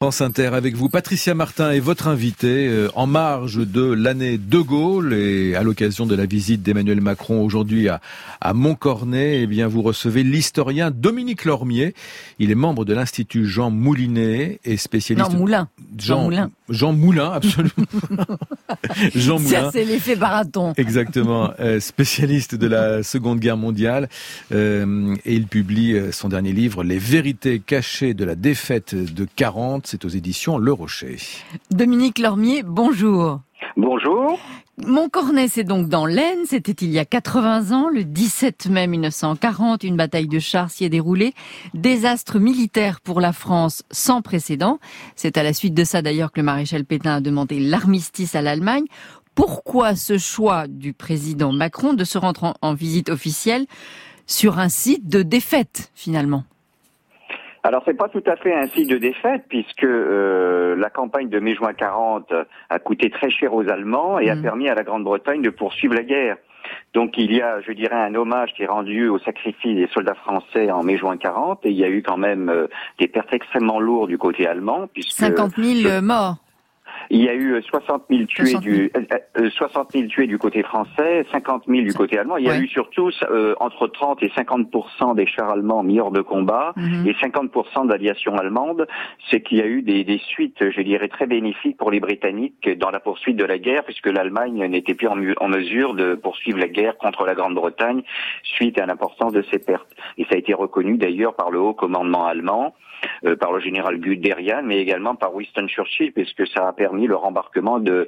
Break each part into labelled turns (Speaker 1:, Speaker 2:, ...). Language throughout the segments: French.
Speaker 1: France Inter avec vous. Patricia Martin est votre invitée en marge de l'année De Gaulle et à l'occasion de la visite d'Emmanuel Macron aujourd'hui à Montcornet, eh bien vous recevez l'historien Dominique Lormier. Il est membre de l'Institut Jean Moulinet et spécialiste...
Speaker 2: Non, Moulin.
Speaker 1: Jean Moulin, absolument. Jean Moulin.
Speaker 2: Ça, c'est l'effet Baraton.
Speaker 1: Exactement. Spécialiste de la Seconde Guerre mondiale. Et il publie son dernier livre, Les vérités cachées de la défaite de 40. C'est aux éditions Le Rocher.
Speaker 2: Dominique Lormier, bonjour.
Speaker 3: Bonjour.
Speaker 2: Montcornet, c'est donc dans l'Aisne. C'était il y a 80 ans, le 17 mai 1940. Une bataille de chars s'y est déroulée. Désastre militaire pour la France sans précédent. C'est à la suite de ça d'ailleurs que le maréchal Pétain a demandé l'armistice à l'Allemagne. Pourquoi ce choix du président Macron de se rendre en visite officielle sur un site de défaite finalement?
Speaker 3: Alors c'est pas tout à fait un site de défaite puisque la campagne de mai-juin 40 a coûté très cher aux Allemands et a permis à la Grande-Bretagne de poursuivre la guerre. Donc il y a, je dirais, un hommage qui est rendu au sacrifice des soldats français en mai-juin 40 et il y a eu quand même des pertes extrêmement lourdes du côté allemand puisque
Speaker 2: 50 000 morts.
Speaker 3: Il y a eu 60 000 tués du côté français, 50 000 du côté allemand. Il y a eu surtout entre 30 et 50% des chars allemands mis hors de combat et 50% d'aviation allemande. C'est qu'il y a eu des suites, je dirais, très bénéfiques pour les Britanniques dans la poursuite de la guerre, puisque l'Allemagne n'était plus en mesure de poursuivre la guerre contre la Grande-Bretagne suite à l'importance de ces pertes. Et ça a été reconnu d'ailleurs par le haut commandement allemand, par le général Guderian, mais également par Winston Churchill, puisque ça a permis le rembarquement de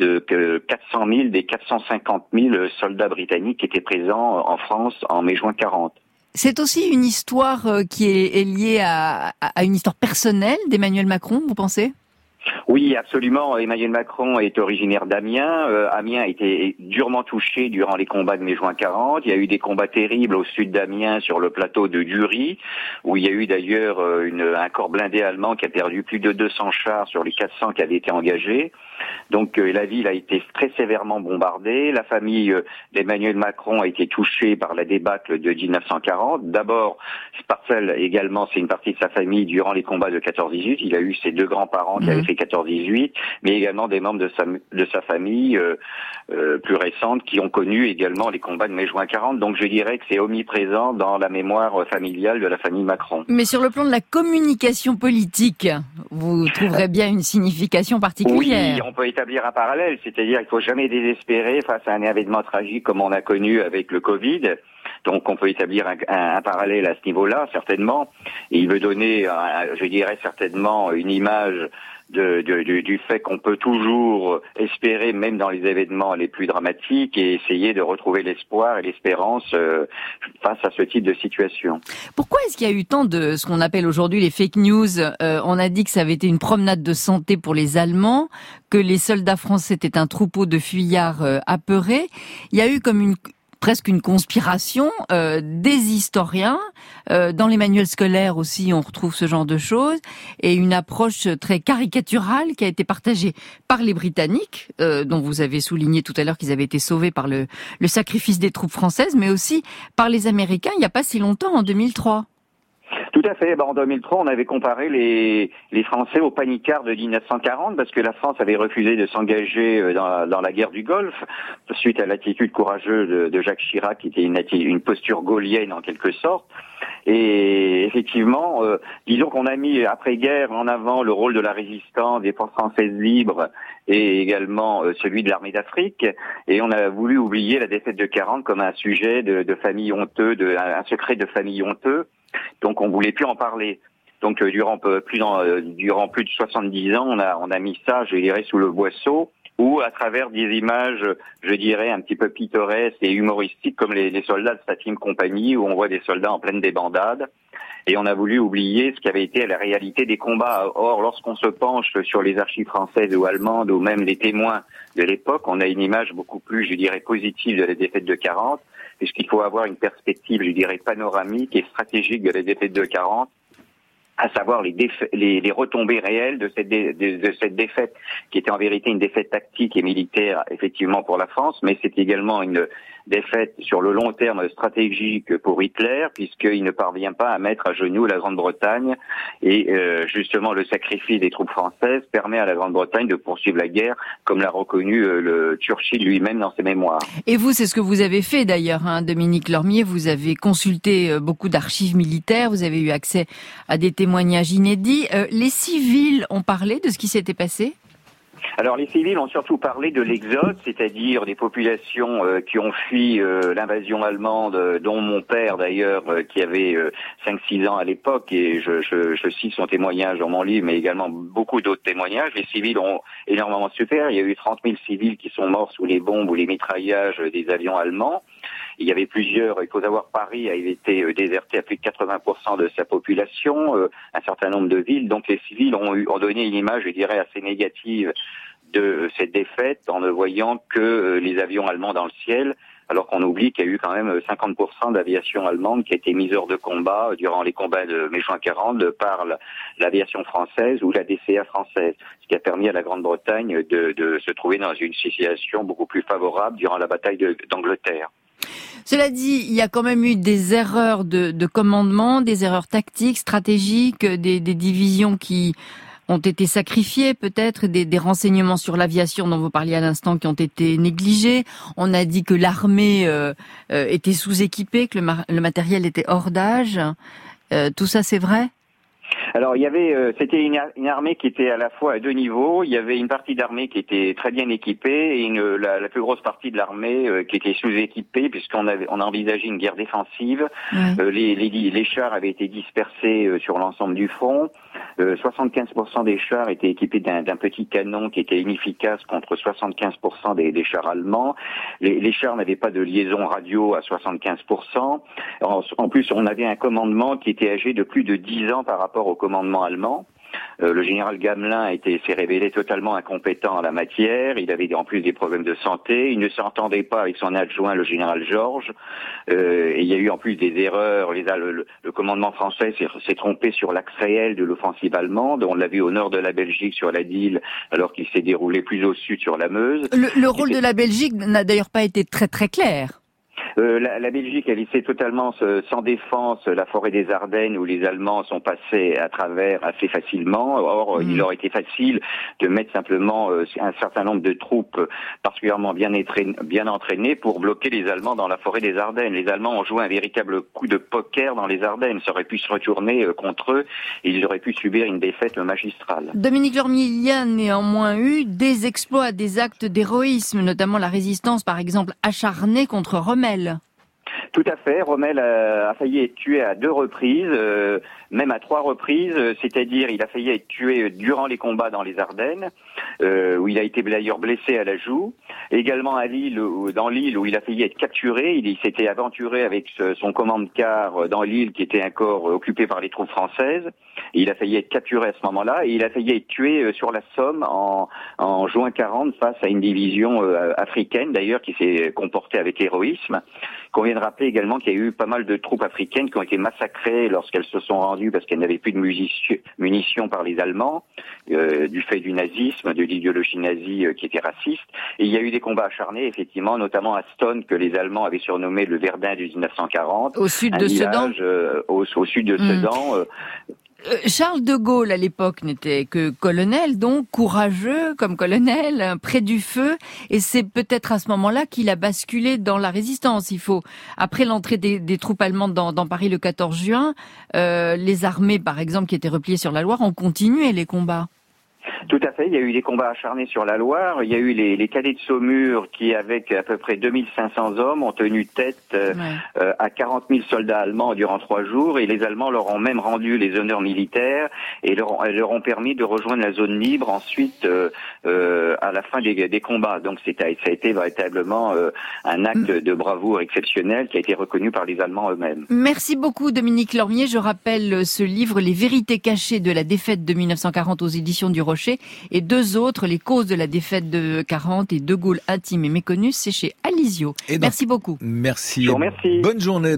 Speaker 3: 400 000 des 450 000 soldats britanniques qui étaient présents en France en mai-juin 40.
Speaker 2: C'est aussi une histoire qui est liée à une histoire personnelle d'Emmanuel Macron, vous pensez ?
Speaker 3: Oui, absolument. Emmanuel Macron est originaire d'Amiens. Amiens a été durement touché durant les combats de mai-juin 40. Il y a eu des combats terribles au sud d'Amiens, sur le plateau de Dury, où il y a eu d'ailleurs un corps blindé allemand qui a perdu plus de 200 chars sur les 400 qui avaient été engagés. Donc la ville a été très sévèrement bombardée. La famille d'Emmanuel Macron a été touchée par la débâcle de 1940. D'abord, Spartel également, c'est une partie de sa famille durant les combats de 14-18. Il a eu ses deux grands-parents qui avaient fait 14-18, mais également des membres de sa famille plus récente qui ont connu également les combats de mai-juin 40. Donc je dirais que c'est omniprésent dans la mémoire familiale de la famille Macron.
Speaker 2: Mais sur le plan de la communication politique, vous trouverez bien une signification particulière.
Speaker 3: Oui, on peut établir un parallèle, c'est-à-dire qu'il faut jamais désespérer face à un événement tragique comme on a connu avec le Covid. Donc on peut établir un parallèle à ce niveau-là, certainement. Et il veut donner, je dirais certainement, une image du fait qu'on peut toujours espérer, même dans les événements les plus dramatiques, et essayer de retrouver l'espoir et l'espérance face à ce type de situation.
Speaker 2: Pourquoi est-ce qu'il y a eu tant de ce qu'on appelle aujourd'hui les fake news ? On a dit que ça avait été une promenade de santé pour les Allemands, que les soldats français étaient un troupeau de fuyards apeurés. Il y a eu comme presque une conspiration des historiens. Dans les manuels scolaires aussi, on retrouve ce genre de choses. Et une approche très caricaturale qui a été partagée par les Britanniques, dont vous avez souligné tout à l'heure qu'ils avaient été sauvés par le sacrifice des troupes françaises, mais aussi par les Américains il n'y a pas si longtemps, en 2003.
Speaker 3: Tout à fait. En 2003, on avait comparé les Français aux panicards de 1940 parce que la France avait refusé de s'engager dans la guerre du Golfe suite à l'attitude courageuse de Jacques Chirac, qui était une posture gaulienne en quelque sorte. Et effectivement, disons qu'on a mis après-guerre en avant le rôle de la résistance des forces françaises libres et également celui de l'armée d'Afrique. Et on a voulu oublier la défaite de 40 comme un sujet de famille honteux, un secret de famille honteux. Donc on voulait plus en parler. Donc durant plus de 70 ans, on a mis ça, je dirais, sous le boisseau, ou à travers des images, je dirais, un petit peu pittoresques et humoristiques, comme les soldats de Statim Company, où on voit des soldats en pleine débandade. Et on a voulu oublier ce qui avait été la réalité des combats. Or, lorsqu'on se penche sur les archives françaises ou allemandes, ou même les témoins de l'époque, on a une image beaucoup plus, je dirais, positive de la défaite de 40, puisqu'il faut avoir une perspective, je dirais, panoramique et stratégique de la défaite de 40, à savoir les retombées réelles de cette défaite, qui était en vérité une défaite tactique et militaire, effectivement, pour la France, mais c'est également défaite sur le long terme stratégique pour Hitler, puisqu'il ne parvient pas à mettre à genoux la Grande-Bretagne et justement le sacrifice des troupes françaises permet à la Grande-Bretagne de poursuivre la guerre, comme l'a reconnu le Churchill lui-même dans ses mémoires.
Speaker 2: Et vous, c'est ce que vous avez fait d'ailleurs, hein, Dominique Lormier, vous avez consulté beaucoup d'archives militaires, vous avez eu accès à des témoignages inédits. Les civils ont parlé de ce qui s'était passé ?
Speaker 3: Alors les civils ont surtout parlé de l'exode, c'est-à-dire des populations qui ont fui l'invasion allemande, dont mon père d'ailleurs, qui avait 5-6 ans à l'époque, et je cite son témoignage dans mon livre, mais également beaucoup d'autres témoignages. Les civils ont énormément souffert, il y a eu 30 000 civils qui sont morts sous les bombes ou les mitraillages des avions allemands. Il y avait plusieurs, il faut savoir, Paris a été déserté à plus de 80% de sa population, un certain nombre de villes, donc les civils ont donné une image, je dirais, assez négative de cette défaite en ne voyant que les avions allemands dans le ciel, alors qu'on oublie qu'il y a eu quand même 50% d'aviation allemande qui a été mise hors de combat durant les combats de mai juin 40 par l'aviation française ou la DCA française, ce qui a permis à la Grande-Bretagne de se trouver dans une situation beaucoup plus favorable durant la bataille d'Angleterre.
Speaker 2: Cela dit, il y a quand même eu des erreurs de commandement, des erreurs tactiques, stratégiques, des divisions qui ont été sacrifiées peut-être, des renseignements sur l'aviation dont vous parliez à l'instant qui ont été négligés. On a dit que l'armée était sous-équipée, que le matériel était hors d'âge. Tout ça, c'est vrai ?
Speaker 3: Alors il y avait, c'était une armée qui était à la fois à deux niveaux. Il y avait une partie d'armée qui était très bien équipée et la plus grosse partie de l'armée qui était sous-équipée, puisqu'on envisageait une guerre défensive. Ouais. Les chars avaient été dispersés sur l'ensemble du front. 75% des chars étaient équipés d'un petit canon qui était inefficace contre 75% des chars allemands. Les chars n'avaient pas de liaison radio à 75%. En plus, on avait un commandement qui était âgé de plus de 10 ans par rapport au commandement allemand. Le général Gamelin s'est révélé totalement incompétent en la matière. Il avait en plus des problèmes de santé. Il ne s'entendait pas avec son adjoint, le général Georges. Et il y a eu en plus des erreurs. Le commandement français s'est trompé sur l'axe réel de l'offensive allemande. On l'a vu au nord de la Belgique sur la Dyle, alors qu'il s'est déroulé plus au sud sur la Meuse.
Speaker 2: Le rôle de la Belgique n'a d'ailleurs pas été très très clair.
Speaker 3: La Belgique a laissé totalement sans défense la forêt des Ardennes où les Allemands sont passés à travers assez facilement. Or, il aurait été facile de mettre simplement un certain nombre de troupes particulièrement bien entraînées pour bloquer les Allemands dans la forêt des Ardennes. Les Allemands ont joué un véritable coup de poker dans les Ardennes. Ça aurait pu se retourner contre eux et ils auraient pu subir une défaite magistrale.
Speaker 2: Dominique Lormier, il y a néanmoins eu des exploits, des actes d'héroïsme, notamment la résistance, par exemple, acharnée contre Rommel.
Speaker 3: Tout à fait. Rommel a failli être tué à 2 reprises, même à 3 reprises. C'est-à-dire, il a failli être tué durant les combats dans les Ardennes, où il a été d'ailleurs blessé à la joue. Également à Lille, dans l'île où il a failli être capturé. Il s'était aventuré avec son commande-car dans l'île qui était encore occupée par les troupes françaises. Et il a failli être capturé à ce moment-là. Et il a failli être tué sur la Somme en juin 40 face à une division africaine d'ailleurs qui s'est comportée avec héroïsme. Qu'on vient de rappeler également qu'il y a eu pas mal de troupes africaines qui ont été massacrées lorsqu'elles se sont rendues parce qu'elles n'avaient plus de munitions par les Allemands, du fait du nazisme, de l'idéologie nazie qui était raciste. Et il y a eu des combats acharnés, effectivement, notamment à Stone, que les Allemands avaient surnommé le Verdun du 1940.
Speaker 2: Au sud de Sedan.
Speaker 3: Au sud de Sedan.
Speaker 2: Charles de Gaulle, à l'époque, n'était que colonel, donc courageux comme colonel, près du feu, et c'est peut-être à ce moment-là qu'il a basculé dans la résistance. Après l'entrée des troupes allemandes dans Paris le 14 juin, les armées, par exemple, qui étaient repliées sur la Loire, ont continué les combats.
Speaker 3: Tout à fait, il y a eu des combats acharnés sur la Loire, il y a eu les cadets de Saumur qui, avec à peu près 2500 hommes, ont tenu tête à 40 000 soldats allemands durant 3 jours, et les Allemands leur ont même rendu les honneurs militaires et leur ont permis de rejoindre la zone libre ensuite à la fin des combats. Donc ça a été véritablement un acte de bravoure exceptionnel qui a été reconnu par les Allemands eux-mêmes.
Speaker 2: Merci beaucoup Dominique Lormier, je rappelle ce livre, Les vérités cachées de la défaite de 1940 aux éditions du Rocher, et 2 autres, Les causes de la défaite de 40 et De Gaulle intime et méconnu, c'est chez Alizio. Merci beaucoup.
Speaker 1: Merci.
Speaker 3: Je vous remercie.
Speaker 1: Bonne journée.